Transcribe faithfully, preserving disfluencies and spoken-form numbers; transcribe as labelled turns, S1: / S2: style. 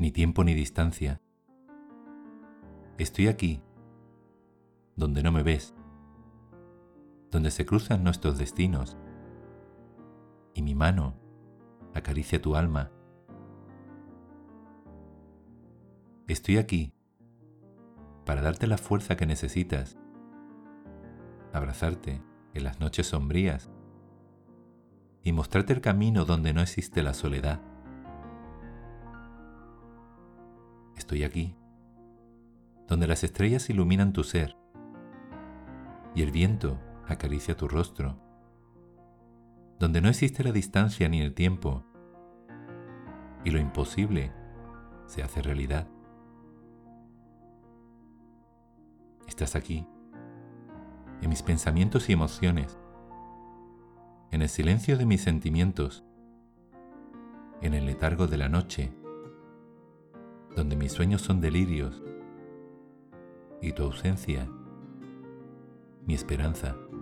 S1: ni tiempo ni distancia. Estoy aquí, donde no me ves, donde se cruzan nuestros destinos, y mi mano acaricia tu alma. Estoy aquí para darte la fuerza que necesitas, abrazarte en las noches sombrías y mostrarte el camino donde no existe la soledad. Estoy aquí, donde las estrellas iluminan tu ser y el viento acaricia tu rostro, donde no existe la distancia ni el tiempo y lo imposible se hace realidad. Estás aquí, en mis pensamientos y emociones, en el silencio de mis sentimientos, en el letargo de la noche, donde mis sueños son delirios y tu ausencia, mi esperanza.